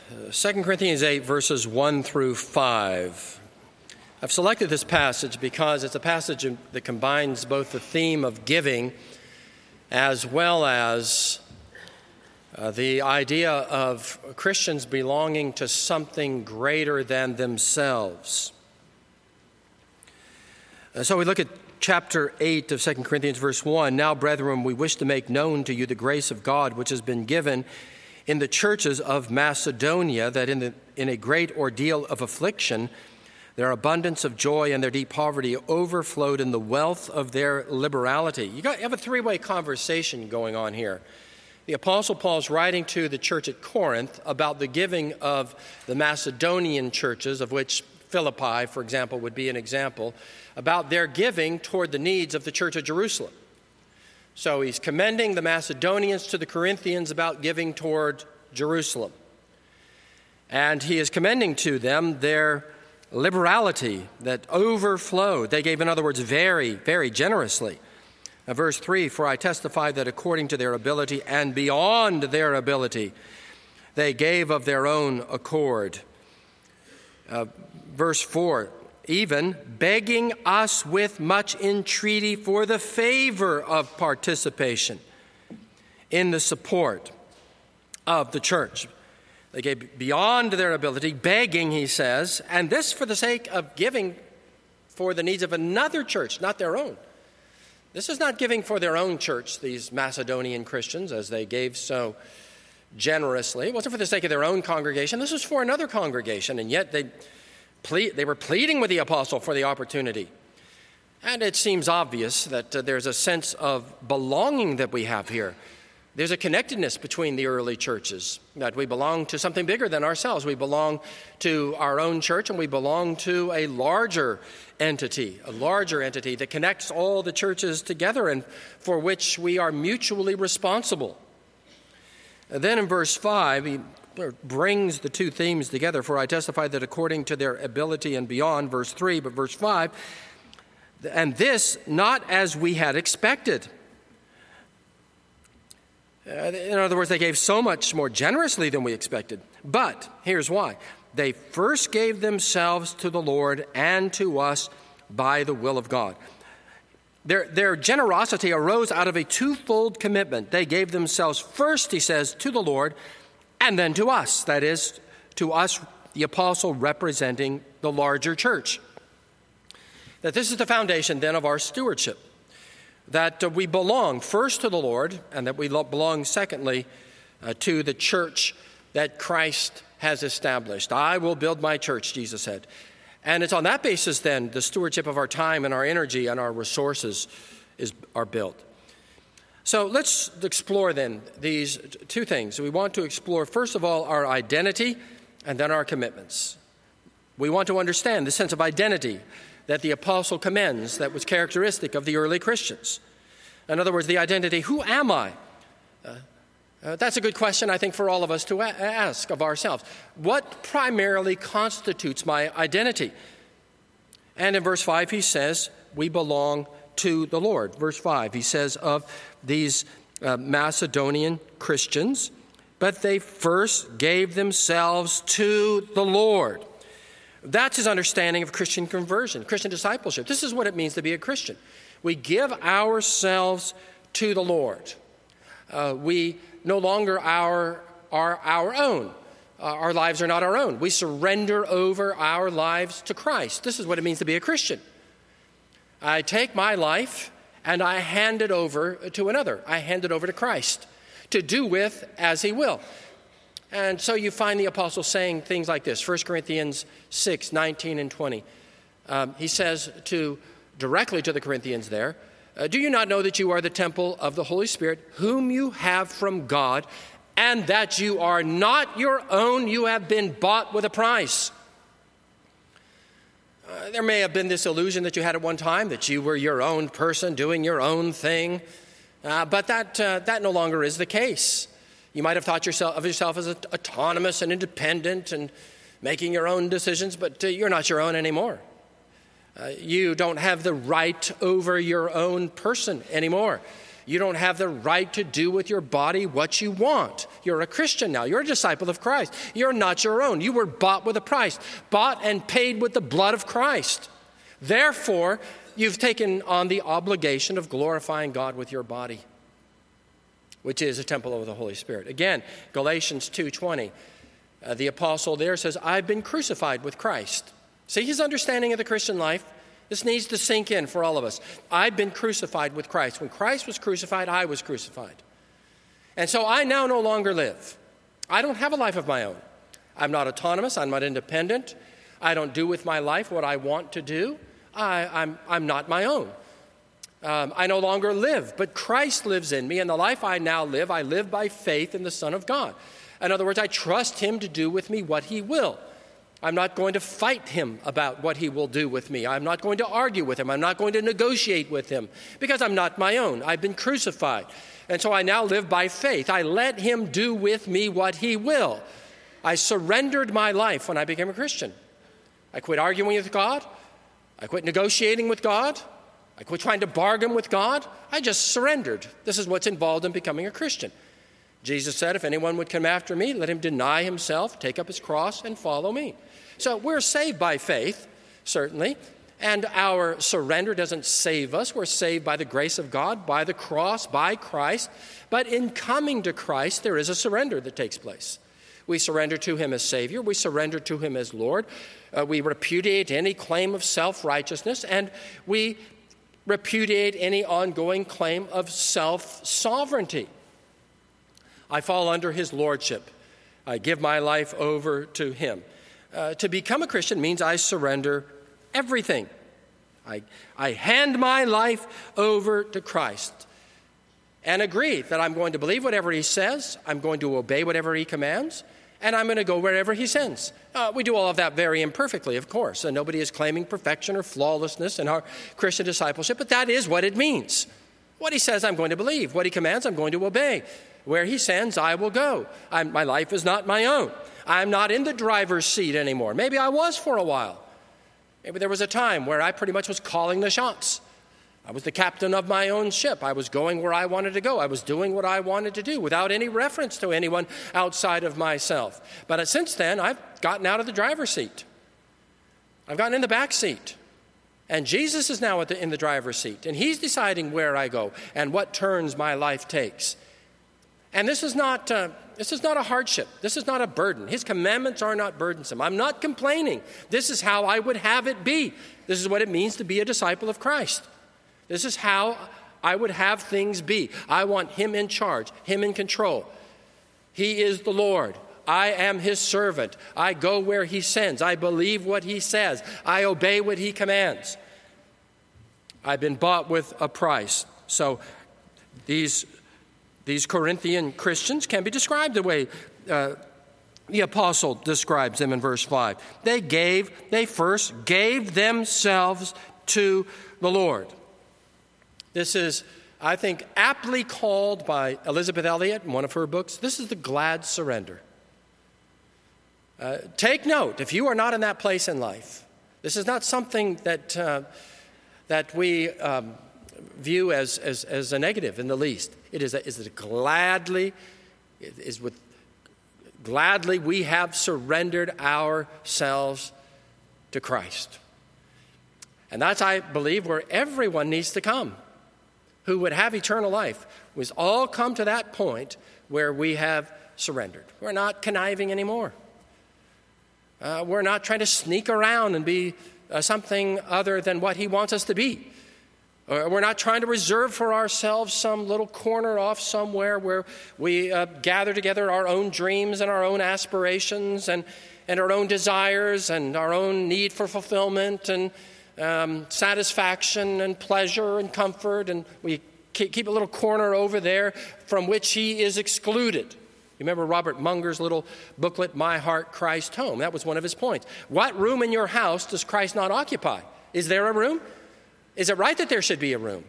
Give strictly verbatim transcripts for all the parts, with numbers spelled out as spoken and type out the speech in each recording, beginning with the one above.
Second Corinthians eight, verses one through five. I've selected this passage because it's a passage that combines both the theme of giving as well as uh, the idea of Christians belonging to something greater than themselves. Uh, so we look at chapter eight of Second Corinthians, verse one. Now, brethren, we wish to make known to you the grace of God which has been given in the churches of Macedonia, that in, the, in a great ordeal of affliction, their abundance of joy and their deep poverty overflowed in the wealth of their liberality. You, got, you have a three-way conversation going on here. The Apostle Paul is writing to the church at Corinth about the giving of the Macedonian churches, of which Philippi, for example, would be an example, about their giving toward the needs of the church of Jerusalem. So he's commending the Macedonians to the Corinthians about giving toward Jerusalem. And he is commending to them their liberality that overflowed. They gave, in other words, very, very generously. Now, verse three, for I testify that according to their ability and beyond their ability, they gave of their own accord. Uh, verse four, even begging us with much entreaty for the favor of participation in the support of the church. They gave beyond their ability, begging, he says, and this for the sake of giving for the needs of another church, not their own. This is not giving for their own church, these Macedonian Christians, as they gave so generously. It wasn't for the sake of their own congregation. This was for another congregation, and yet they ple- they were pleading with the apostle for the opportunity. And it seems obvious that uh, there's a sense of belonging that we have here. There's a connectedness between the early churches, that we belong to something bigger than ourselves. We belong to our own church, and we belong to a larger entity, a larger entity that connects all the churches together and for which we are mutually responsible. And then in verse five, he brings the two themes together. For I testify that according to their ability and beyond, verse three, but verse five, and this not as we had expected. In other words, they gave so much more generously than we expected. But here's why. They first gave themselves to the Lord and to us by the will of God. Their, their generosity arose out of a twofold commitment. They gave themselves first, he says, to the Lord and then to us. That is, to us, the apostle representing the larger church. That this is the foundation then of our stewardship. That uh, we belong first to the Lord, and that we belong, secondly, uh, to the church that Christ has established. I will build my church, Jesus said. And it's on that basis, then, the stewardship of our time and our energy and our resources is are built. So let's explore, then, these two things. We want to explore, first of all, our identity and then our commitments. We want to understand the sense of identity that the apostle commends, that was characteristic of the early Christians. In other words, the identity, who am I? Uh, uh, that's a good question, I think, for all of us to a- ask of ourselves. What primarily constitutes my identity? And in verse five, he says, we belong to the Lord. Verse five, he says of these uh, Macedonian Christians, but they first gave themselves to the Lord. That's his understanding of Christian conversion, Christian discipleship. This is what it means to be a Christian. We give ourselves to the Lord. Uh, we no longer our, are our own. Uh, our lives are not our own. We surrender over our lives to Christ. This is what it means to be a Christian. I take my life and I hand it over to another. I hand it over to Christ to do with as he will. And so you find the apostle saying things like this, First Corinthians six, nineteen and twenty. Um, he says to directly to the Corinthians there, uh, do you not know that you are the temple of the Holy Spirit, whom you have from God, and that you are not your own, you have been bought with a price? Uh, there may have been this illusion that you had at one time that you were your own person doing your own thing, uh, but that uh, that no longer is the case. You might have thought yourself, of yourself as autonomous and independent and making your own decisions, but uh, you're not your own anymore. Uh, you don't have the right over your own person anymore. You don't have the right to do with your body what you want. You're a Christian now. You're a disciple of Christ. You're not your own. You were bought with a price, bought and paid with the blood of Christ. Therefore, you've taken on the obligation of glorifying God with your body, which is a temple of the Holy Spirit. Again, Galatians two twenty, uh, the apostle there says, I've been crucified with Christ. See his understanding of the Christian life? This needs to sink in for all of us. I've been crucified with Christ. When Christ was crucified, I was crucified. And so I now no longer live. I don't have a life of my own. I'm not autonomous. I'm not independent. I don't do with my life what I want to do. I, I'm, I'm not my own. Um, I no longer live, but Christ lives in me, and the life I now live, I live by faith in the Son of God. In other words, I trust him to do with me what he will. I'm not going to fight him about what he will do with me. I'm not going to argue with him. I'm not going to negotiate with him because I'm not my own. I've been crucified. And so I now live by faith. I let him do with me what he will. I surrendered my life when I became a Christian. I quit arguing with God. I quit negotiating with God. I quit trying to bargain with God. I just surrendered. This is what's involved in becoming a Christian. Jesus said, if anyone would come after me, let him deny himself, take up his cross, and follow me. So we're saved by faith, certainly, and our surrender doesn't save us. We're saved by the grace of God, by the cross, by Christ. But in coming to Christ, there is a surrender that takes place. We surrender to him as Savior. We surrender to him as Lord. Uh, we repudiate any claim of self-righteousness, and we repudiate any ongoing claim of self-sovereignty. I fall under his lordship. I give my life over to him. Uh, to become a Christian means I surrender everything. I, I hand my life over to Christ and agree that I'm going to believe whatever he says, I'm going to obey whatever he commands, and I'm going to go wherever he sends. Uh, we do all of that very imperfectly, of course, and nobody is claiming perfection or flawlessness in our Christian discipleship, but that is what it means. What he says, I'm going to believe. What he commands, I'm going to obey. Where he sends, I will go. I'm, my life is not my own. I'm not in the driver's seat anymore. Maybe I was for a while. Maybe there was a time where I pretty much was calling the shots. I was the captain of my own ship. I was going where I wanted to go. I was doing what I wanted to do without any reference to anyone outside of myself. But since then, I've gotten out of the driver's seat. I've gotten in the back seat. And Jesus is now at the, in the driver's seat. And he's deciding where I go and what turns my life takes. And this is not uh, this is not a hardship. This is not a burden. His commandments are not burdensome. I'm not complaining. This is how I would have it be. This is what it means to be a disciple of Christ. This is how I would have things be. I want him in charge, him in control. He is the Lord. I am his servant. I go where he sends. I believe what he says. I obey what he commands. I've been bought with a price. So these These Corinthian Christians can be described the way uh, the apostle describes them in verse five. They gave, they first gave themselves to the Lord. This is, I think, aptly called by Elizabeth Elliot in one of her books. This is the glad surrender. Uh, take note, if you are not in that place in life, this is not something that uh, that we um, view as, as as a negative in the least. It is a, is a gladly, it is with gladly we have surrendered ourselves to Christ. And that's, I believe, where everyone needs to come who would have eternal life. We all come to that point where we have surrendered. We're not conniving anymore. Uh, we're not trying to sneak around and be uh, something other than what he wants us to be. We're not trying to reserve for ourselves some little corner off somewhere where we uh, gather together our own dreams and our own aspirations and, and our own desires and our own need for fulfillment and um, satisfaction and pleasure and comfort. And we keep a little corner over there from which he is excluded. You remember Robert Munger's little booklet, My Heart, Christ Home? That was one of his points. What room in your house does Christ not occupy? Is there a room? Is it right that there should be a room?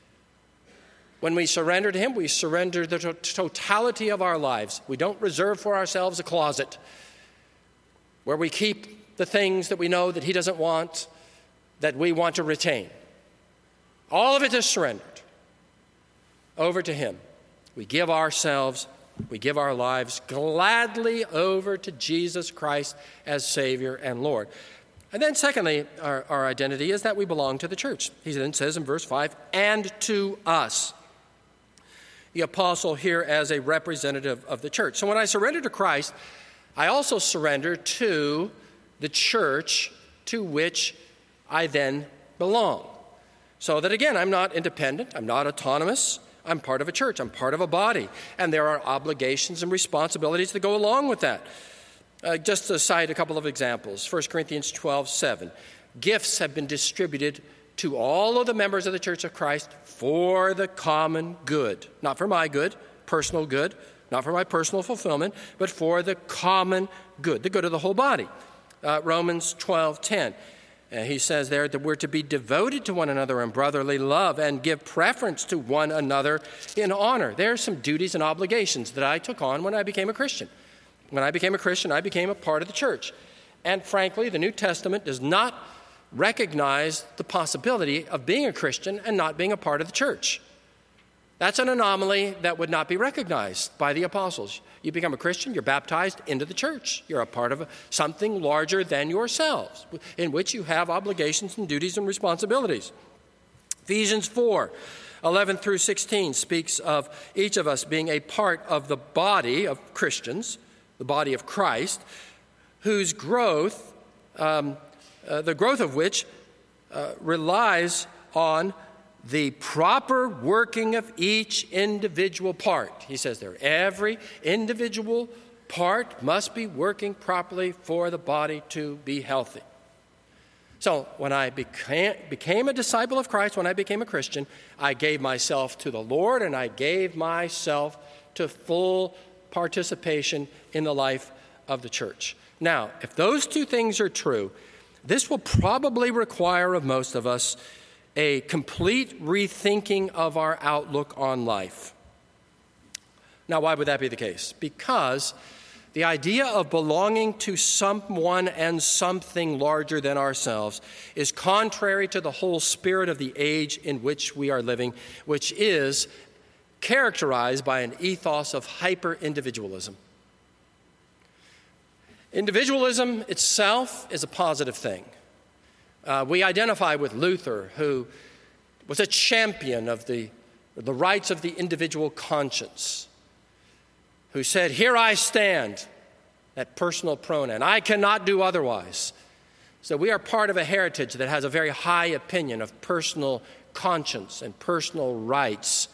When we surrender to him, we surrender the to- totality of our lives. We don't reserve for ourselves a closet where we keep the things that we know that he doesn't want, that we want to retain. All of it is surrendered. over to him. We give ourselves, we give our lives gladly over to Jesus Christ as Savior and Lord. And then secondly, our, our identity is that we belong to the church. He then says in verse five, and to us. The apostle here as a representative of the church. So when I surrender to Christ, I also surrender to the church to which I then belong. So that again, I'm not independent, I'm not autonomous, I'm part of a church, I'm part of a body, and there are obligations and responsibilities that go along with that. Uh, just to cite a couple of examples, First Corinthians twelve seven. Gifts have been distributed to all of the members of the Church of Christ for the common good. Not for my good, personal good, not for my personal fulfillment, but for the common good, the good of the whole body. Uh, Romans twelve ten. Uh, he says there that we're to be devoted to one another in brotherly love and give preference to one another in honor. There are some duties and obligations that I took on when I became a Christian. When I became a Christian, I became a part of the church. And frankly, the New Testament does not recognize the possibility of being a Christian and not being a part of the church. That's an anomaly that would not be recognized by the apostles. You become a Christian, you're baptized into the church. You're a part of something larger than yourselves, in which you have obligations and duties and responsibilities. Ephesians four, eleven through sixteen speaks of each of us being a part of the body of Christians, the body of Christ, whose growth, um, uh, the growth of which uh, relies on the proper working of each individual part. He says there, every individual part must be working properly for the body to be healthy. So when I became, became a disciple of Christ, when I became a Christian, I gave myself to the Lord and I gave myself to full participation in the life of the church. Now, if those two things are true, this will probably require of most of us a complete rethinking of our outlook on life. Now, why would that be the case? Because the idea of belonging to someone and something larger than ourselves is contrary to the whole spirit of the age in which we are living, which is characterized by an ethos of hyper-individualism. Individualism itself is a positive thing. Uh, we identify with Luther, who was a champion of the, the rights of the individual conscience, who said, "Here I stand," that personal pronoun. "I cannot do otherwise." So we are part of a heritage that has a very high opinion of personal conscience and personal rights,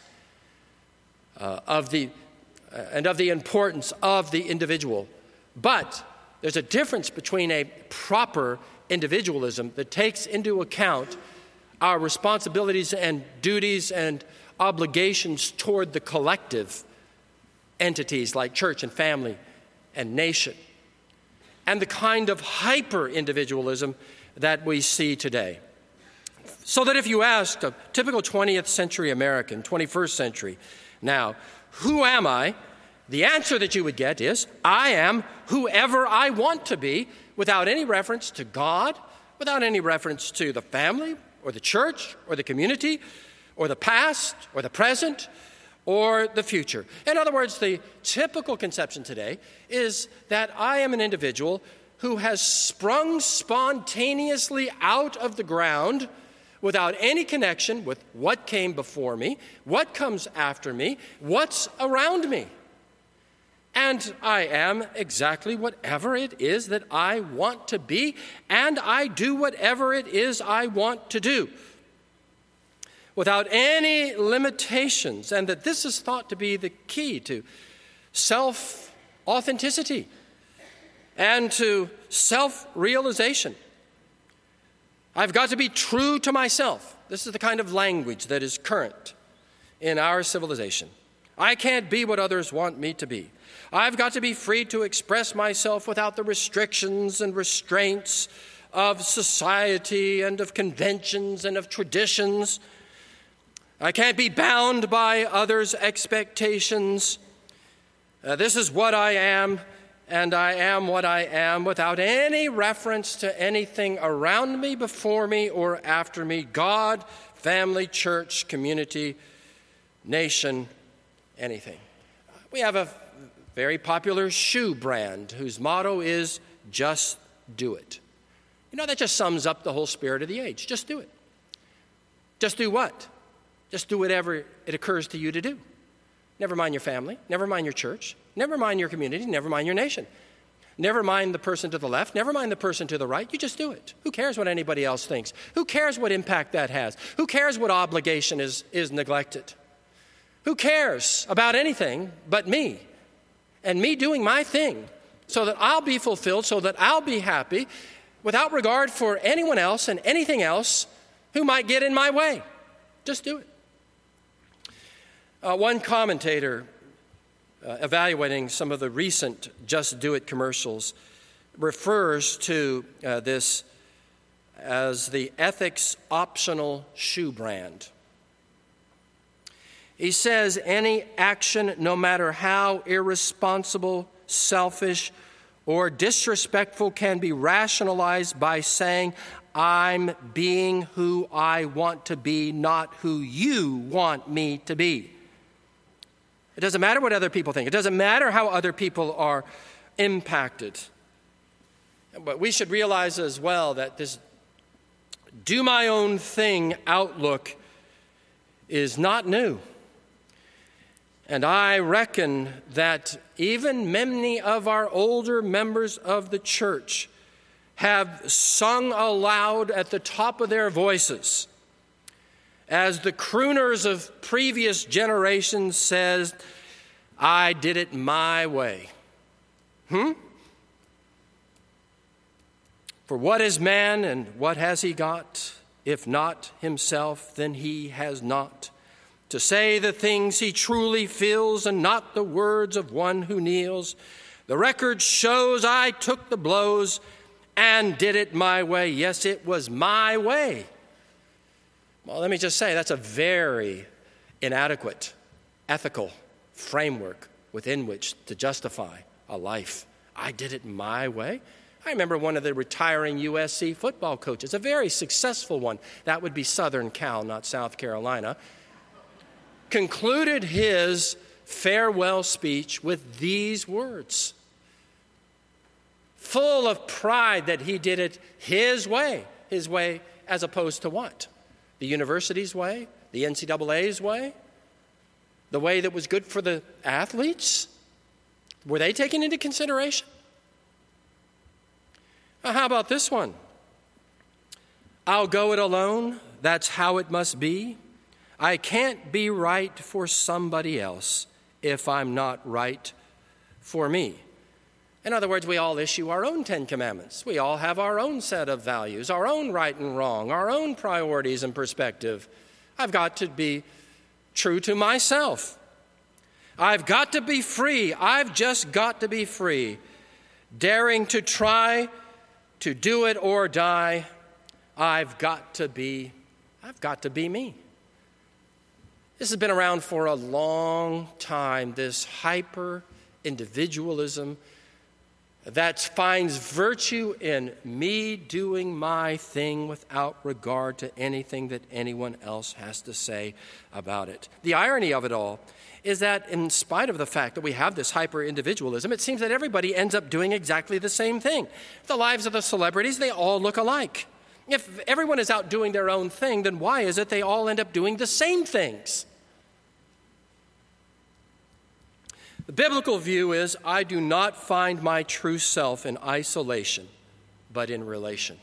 uh, of the uh, and of the importance of the individual. But there's a difference between a proper individualism that takes into account our responsibilities and duties and obligations toward the collective entities like church and family and nation, and the kind of hyper-individualism that we see today. So that if you asked a typical twentieth century American, twenty-first century, now, who am I? The answer that you would get is, I am whoever I want to be, without any reference to God, without any reference to the family or the church or the community or the past or the present or the future. In other words, the typical conception today is that I am an individual who has sprung spontaneously out of the ground without any connection with what came before me, what comes after me, what's around me. And I am exactly whatever it is that I want to be, and I do whatever it is I want to do, without any limitations, and that this is thought to be the key to self-authenticity and to self-realization. I've got to be true to myself. This is the kind of language that is current in our civilization. I can't be what others want me to be. I've got to be free to express myself without the restrictions and restraints of society and of conventions and of traditions. I can't be bound by others' expectations. Uh, this is what I am, and I am what I am, without any reference to anything around me, before me, or after me, God, family, church, community, nation, anything. We have a very popular shoe brand whose motto is just do it. You know, that just sums up the whole spirit of the age. Just do it. Just do what? Just do whatever it occurs to you to do. Never mind your family. Never mind your church. Never mind your community. Never mind your nation. Never mind the person to the left. Never mind the person to the right. You just do it. Who cares what anybody else thinks? Who cares what impact that has? Who cares what obligation is, is neglected? Who cares about anything but me and me doing my thing so that I'll be fulfilled, so that I'll be happy without regard for anyone else and anything else who might get in my way? Just do it. Uh, one commentator uh, evaluating some of the recent Just Do It commercials refers to uh, this as the ethics optional shoe brand. He says any action, no matter how irresponsible, selfish, or disrespectful, can be rationalized by saying, I'm being who I want to be, not who you want me to be. It doesn't matter what other people think. It doesn't matter how other people are impacted. But we should realize as well that this do my own thing outlook is not new. And I reckon that even many of our older members of the church have sung aloud at the top of their voices as the crooners of previous generations says, I did it my way. Hmm? For what is man and what has he got? If not himself, then he has not. To say the things he truly feels and not the words of one who kneels. The record shows I took the blows and did it my way. Yes, it was my way. Well, let me just say, that's a very inadequate ethical framework within which to justify a life. I did it my way. I remember one of the retiring U S C football coaches, a very successful one, that would be Southern Cal, not South Carolina, concluded his farewell speech with these words, full of pride that he did it his way, his way as opposed to what? The university's way, the N C double A's way, the way that was good for the athletes? Were they taken into consideration? Uh, how about this one? I'll go it alone. That's how it must be. I can't be right for somebody else if I'm not right for me. In other words, we all issue our own Ten Commandments. We all have our own set of values, our own right and wrong, our own priorities and perspective. I've got to be true to myself. I've got to be free. I've just got to be free. Daring to try to do it or die, I've got to be, I've got to be me. This has been around for a long time, this hyper-individualism that finds virtue in me doing my thing without regard to anything that anyone else has to say about it. The irony of it all is that in spite of the fact that we have this hyper-individualism, it seems that everybody ends up doing exactly the same thing. The lives of the celebrities, they all look alike. If everyone is out doing their own thing, then why is it they all end up doing the same things? The biblical view is, I do not find my true self in isolation, but in relation.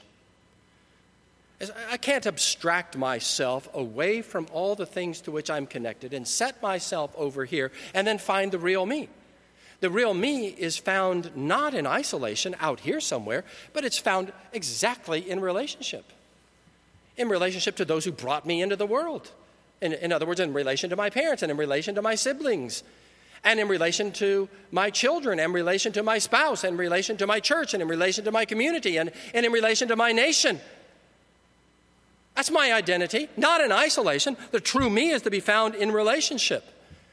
I can't abstract myself away from all the things to which I'm connected and set myself over here and then find the real me. The real me is found not in isolation out here somewhere, but it's found exactly in relationship. In relationship to those who brought me into the world. In, in other words, in relation to my parents and in relation to my siblings. And in relation to my children, and in relation to my spouse, and in relation to my church, and in relation to my community, and, and in relation to my nation. That's my identity, not in isolation. The true me is to be found in relationship.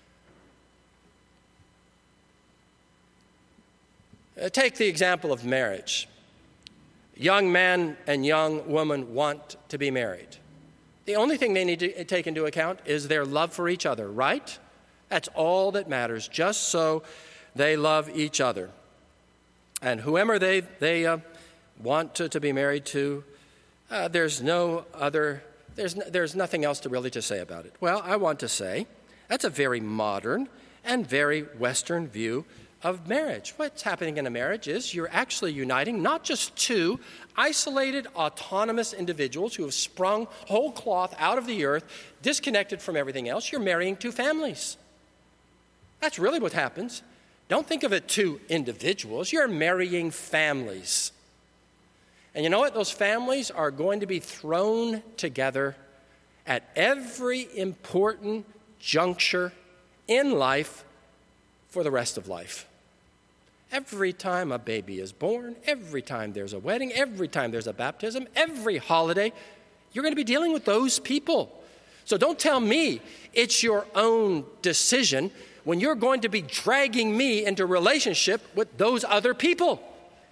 Uh, take the example of marriage. Young man and young woman want to be married. The only thing they need to take into account is their love for each other, right? That's all that matters, just so they love each other. And whoever they, they uh, want to, to be married to, uh, there's no other, there's, no, there's nothing else to really to say about it. Well, I want to say that's a very modern and very Western view of marriage. What's happening in a marriage is you're actually uniting not just two isolated, autonomous individuals who have sprung whole cloth out of the earth, disconnected from everything else. You're marrying two families. That's really what happens. Don't think of it two individuals. You're marrying families. And you know what? Those families are going to be thrown together at every important juncture in life for the rest of life. Every time a baby is born, every time there's a wedding, every time there's a baptism, every holiday, you're going to be dealing with those people. So don't tell me it's your own decision when you're going to be dragging me into relationship with those other people.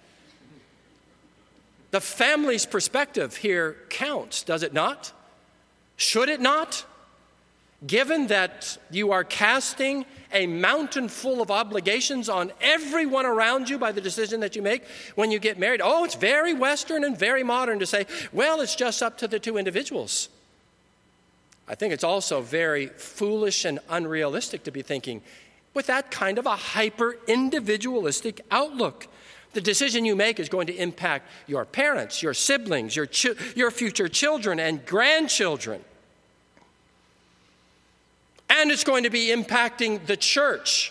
The family's perspective here counts, does it not? Should it not? Given that you are casting a mountain full of obligations on everyone around you by the decision that you make when you get married. Oh, it's very Western and very modern to say, well, it's just up to the two individuals. I think it's also very foolish and unrealistic to be thinking with that kind of a hyper-individualistic outlook. The decision you make is going to impact your parents, your siblings, your, chi- your future children and grandchildren. And it's going to be impacting the church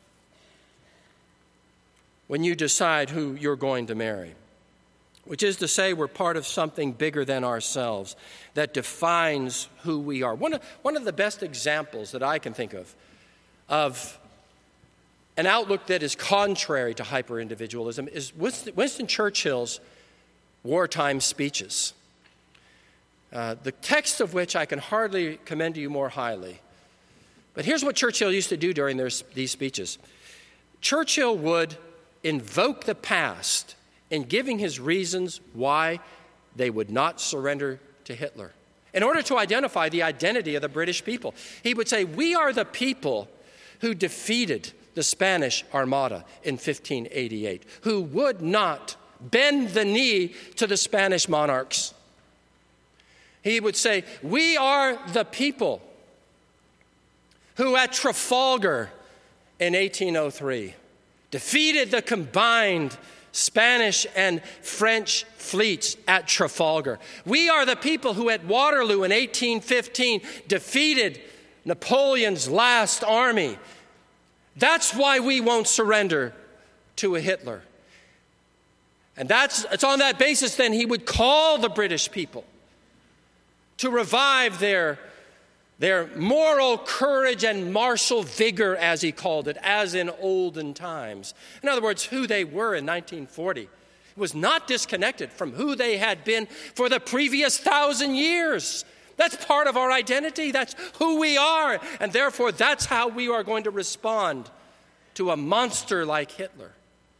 when you decide who you're going to marry. Which is to say, we're part of something bigger than ourselves that defines who we are. One of, one of the best examples that I can think of, of an outlook that is contrary to hyper-individualism is Winston, Winston Churchill's wartime speeches, uh, the text of which I can hardly commend to you more highly. But here's what Churchill used to do during their, these speeches. Churchill would invoke the past in giving his reasons why they would not surrender to Hitler. In order to identify the identity of the British people, he would say, we are the people who defeated the Spanish Armada in fifteen eighty-eight, who would not bend the knee to the Spanish monarchs. He would say, we are the people who at Trafalgar in eighteen oh three defeated the combined Spanish and French fleets at Trafalgar. We are the people who at Waterloo in eighteen fifteen defeated Napoleon's last army. That's why we won't surrender to a Hitler. And that's it's on that basis then he would call the British people to revive their Their moral courage and martial vigor, as he called it, as in olden times. In other words, who they were in nineteen forty was not disconnected from who they had been for the previous thousand years. That's part of our identity. That's who we are. And therefore, that's how we are going to respond to a monster like Hitler.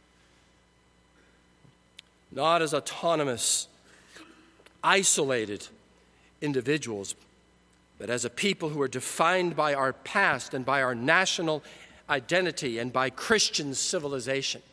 Not as autonomous, isolated individuals, but as a people who are defined by our past and by our national identity and by Christian civilization.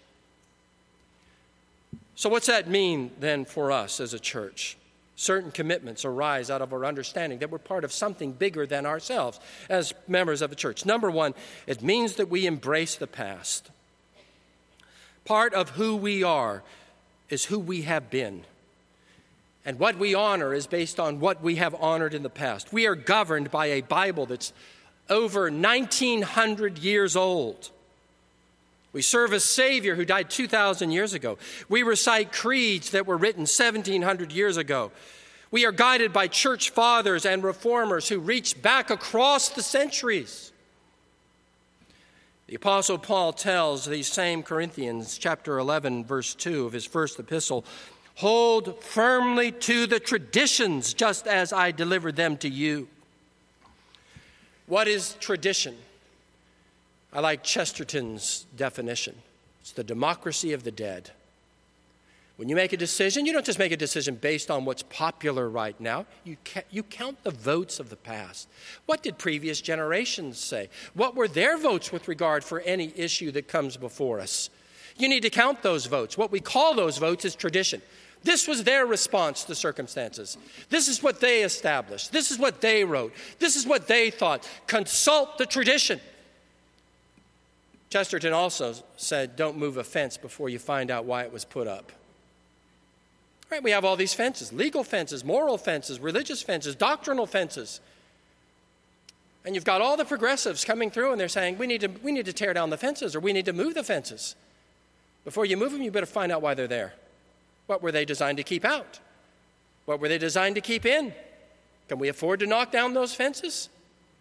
So what's that mean then for us as a church? Certain commitments arise out of our understanding that we're part of something bigger than ourselves as members of a church. Number one, it means that we embrace the past. Part of who we are is who we have been. And what we honor is based on what we have honored in the past. We are governed by a Bible that's over nineteen hundred years old. We serve a Savior who died two thousand years ago. We recite creeds that were written seventeen hundred years ago. We are guided by church fathers and reformers who reached back across the centuries. The Apostle Paul tells these same Corinthians, chapter eleven, verse two of his first epistle, hold firmly to the traditions just as I delivered them to you. What is tradition? I like Chesterton's definition. It's the democracy of the dead. When you make a decision, you don't just make a decision based on what's popular right now. You, ca- you count the votes of the past. What did previous generations say? What were their votes with regard for any issue that comes before us? You need to count those votes. What we call those votes is tradition. This was their response to circumstances. This is what they established. This is what they wrote. This is what they thought. Consult the tradition. Chesterton also said, don't move a fence before you find out why it was put up. Right, we have all these fences, legal fences, moral fences, religious fences, doctrinal fences. And you've got all the progressives coming through and they're saying, we need to, we need to tear down the fences or we need to move the fences. Before you move them, you better find out why they're there. What were they designed to keep out? What were they designed to keep in? Can we afford to knock down those fences?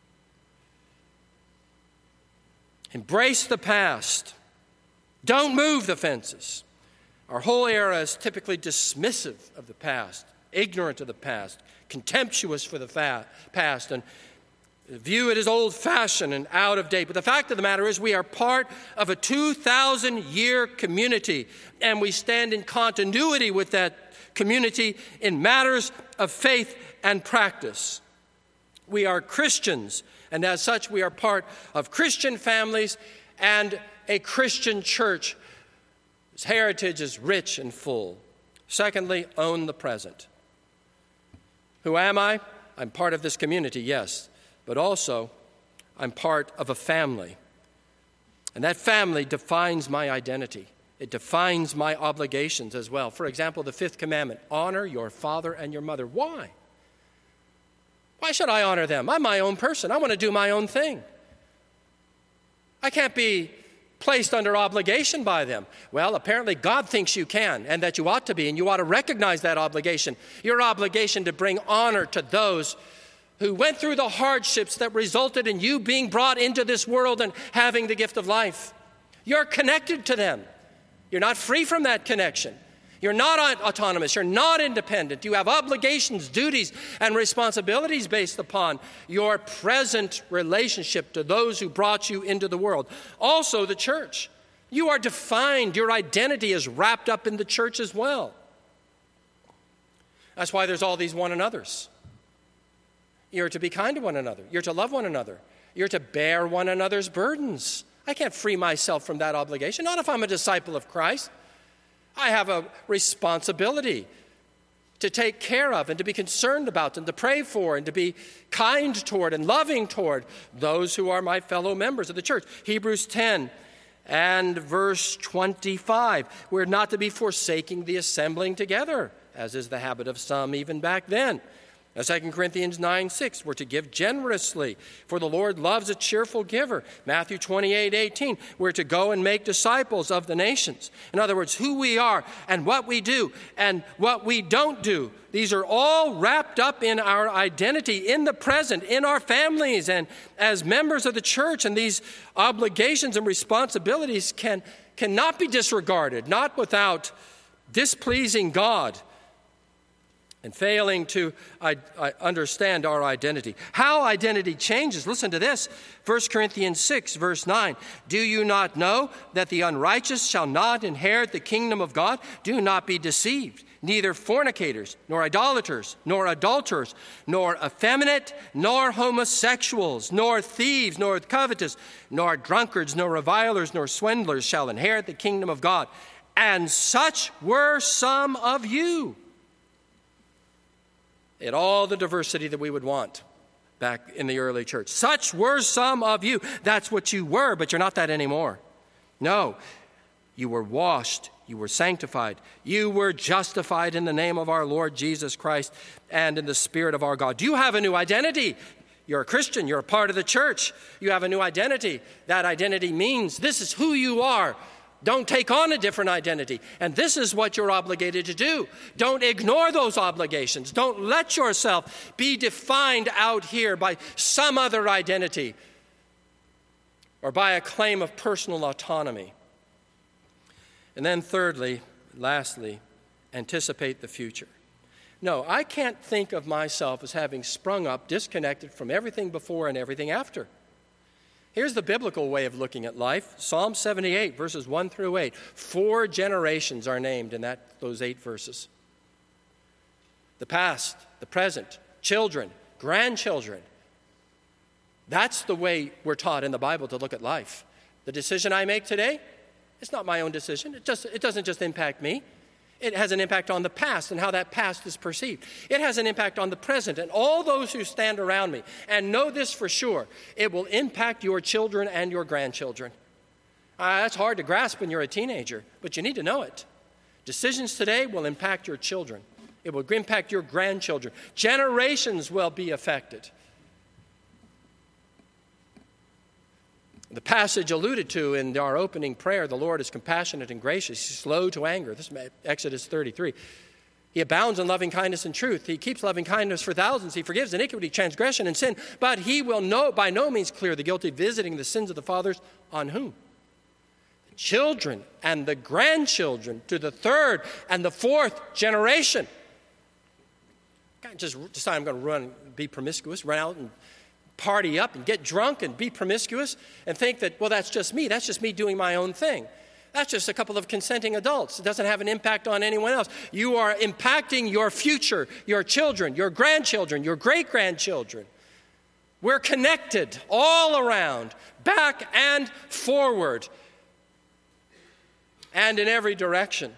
Embrace the past. Don't move the fences. Our whole era is typically dismissive of the past, ignorant of the past, contemptuous for the fa- past, and view it as old-fashioned and out of date. But the fact of the matter is we are part of a two thousand year community, and we stand in continuity with that community in matters of faith and practice. We are Christians, and as such we are part of Christian families and a Christian church. His heritage is rich and full. Secondly, own the present. Who am I? I'm part of this community, yes, but also I'm part of a family. And that family defines my identity. It defines my obligations as well. For example, the fifth commandment, honor your father and your mother. Why? Why should I honor them? I'm my own person. I want to do my own thing. I can't be placed under obligation by them. Well, apparently God thinks you can and that you ought to be, and you ought to recognize that obligation. Your obligation to bring honor to those who went through the hardships that resulted in you being brought into this world and having the gift of life. You're connected to them. You're not free from that connection. You're not autonomous. You're not independent. You have obligations, duties, and responsibilities based upon your present relationship to those who brought you into the world. Also, the church. You are defined. Your identity is wrapped up in the church as well. That's why there's all these one another's. You're to be kind to one another. You're to love one another. You're to bear one another's burdens. I can't free myself from that obligation, not if I'm a disciple of Christ. I have a responsibility to take care of and to be concerned about and to pray for and to be kind toward and loving toward those who are my fellow members of the church. Hebrews ten and verse twenty-five. We're not to be forsaking the assembling together, as is the habit of some even back then. Now, Second Corinthians nine six, we're to give generously, for the Lord loves a cheerful giver. Matthew twenty-eight eighteen, we're to go and make disciples of the nations. In other words, who we are and what we do and what we don't do. These are all wrapped up in our identity in the present, in our families and as members of the church. And these obligations and responsibilities can cannot be disregarded, not without displeasing God and failing to uh, understand our identity. How identity changes, listen to this, First Corinthians six, verse nine. Do you not know that the unrighteous shall not inherit the kingdom of God? Do not be deceived. Neither fornicators, nor idolaters, nor adulterers, nor effeminate, nor homosexuals, nor thieves, nor covetous, nor drunkards, nor revilers, nor swindlers shall inherit the kingdom of God. And such were some of you. It all the diversity that we would want back in the early church. Such were some of you. That's what you were, but you're not that anymore. No, you were washed, you were sanctified, you were justified in the name of our Lord Jesus Christ and in the Spirit of our God. You have a new identity. You're a Christian. You're a part of the church. You have a new identity. That identity means this is who you are. Don't take on a different identity. And this is what you're obligated to do. Don't ignore those obligations. Don't let yourself be defined out here by some other identity or by a claim of personal autonomy. And then thirdly, lastly, anticipate the future. No, I can't think of myself as having sprung up disconnected from everything before and everything after. Here's the biblical way of looking at life. Psalm seventy-eight, verses one through eight. Four generations are named in that those eight verses. The past, the present, children, grandchildren. That's the way we're taught in the Bible to look at life. The decision I make today, it's not my own decision. It just it doesn't just impact me. It has an impact on the past and how that past is perceived. It has an impact on the present and all those who stand around me. And know this for sure, it will impact your children and your grandchildren. Uh, that's hard to grasp when you're a teenager, but you need to know it. Decisions today will impact your children. It will impact your grandchildren. Generations will be affected. The passage alluded to in our opening prayer, the Lord is compassionate and gracious. He's slow to anger. This is Exodus thirty-three. He abounds in loving kindness and truth. He keeps loving kindness for thousands. He forgives iniquity, transgression, and sin. But he will no, by no means clear the guilty, visiting the sins of the fathers on whom? The children and the grandchildren to the third and the fourth generation. I can't just decide I'm going to run, be promiscuous, run out and party up and get drunk and be promiscuous and think that, well, that's just me. That's just me doing my own thing. That's just a couple of consenting adults. It doesn't have an impact on anyone else. You are impacting your future, your children, your grandchildren, your great-grandchildren. We're connected all around, back and forward, and in every direction.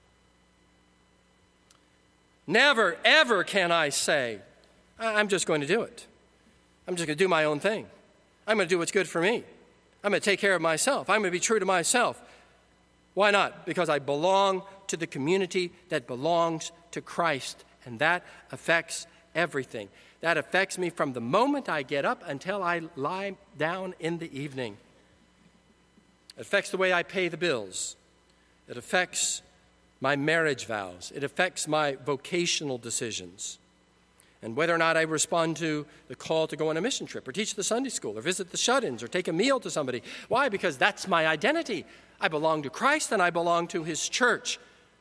Never, ever can I say, I'm just going to do it. I'm just going to do my own thing. I'm going to do what's good for me. I'm going to take care of myself. I'm going to be true to myself. Why not? Because I belong to the community that belongs to Christ, and that affects everything. That affects me from the moment I get up until I lie down in the evening. It affects the way I pay the bills. It affects my marriage vows. It affects my vocational decisions. And whether or not I respond to the call to go on a mission trip or teach the Sunday school or visit the shut-ins or take a meal to somebody. Why? Because that's my identity. I belong to Christ and I belong to his church.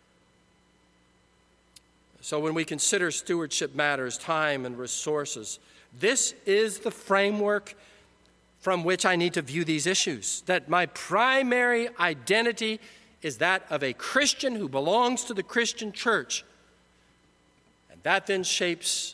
So when we consider stewardship matters, time and resources, this is the framework from which I need to view these issues. That my primary identity is that of a Christian who belongs to the Christian church. And that then shapes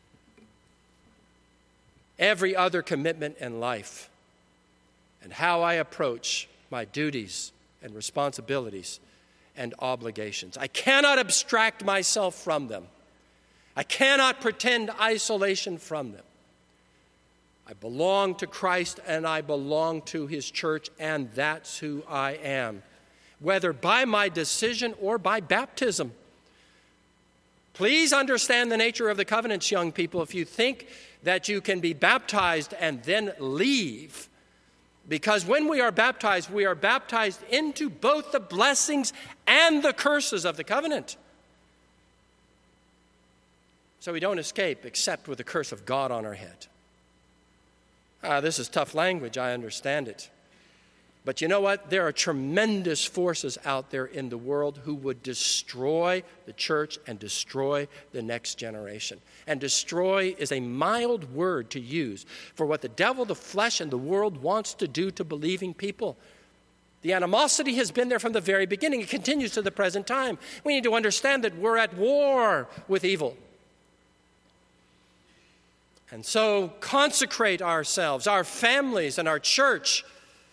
every other commitment in life and how I approach my duties and responsibilities and obligations. I cannot abstract myself from them. I cannot pretend isolation from them. I belong to Christ and I belong to his church, and that's who I am, whether by my decision or by baptism. Please understand the nature of the covenants, young people. If you think that you can be baptized and then leave, because when we are baptized, we are baptized into both the blessings and the curses of the covenant. So we don't escape except with the curse of God on our head. Ah, this is tough language, I understand it. But you know what? There are tremendous forces out there in the world who would destroy the church and destroy the next generation. And destroy is a mild word to use for what the devil, the flesh, and the world wants to do to believing people. The animosity has been there from the very beginning. It continues to the present time. We need to understand that we're at war with evil. And so consecrate ourselves, our families, and our church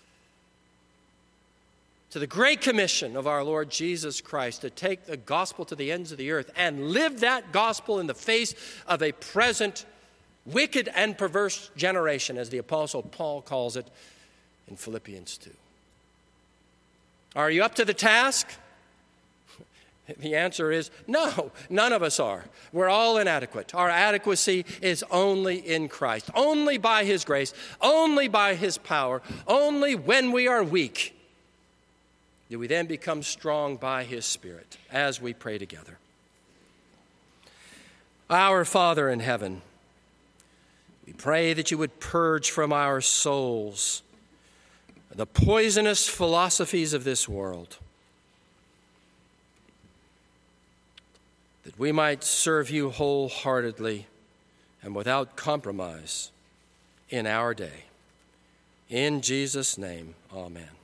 to the great commission of our Lord Jesus Christ to take the gospel to the ends of the earth and live that gospel in the face of a present wicked and perverse generation, as the Apostle Paul calls it in Philippians two. Are you up to the task? The answer is no, none of us are. We're all inadequate. Our adequacy is only in Christ, only by his grace, only by his power, only when we are weak do we then become strong by his Spirit as we pray together. Our Father in heaven, we pray that you would purge from our souls the poisonous philosophies of this world, that we might serve you wholeheartedly and without compromise in our day. In Jesus' name, amen.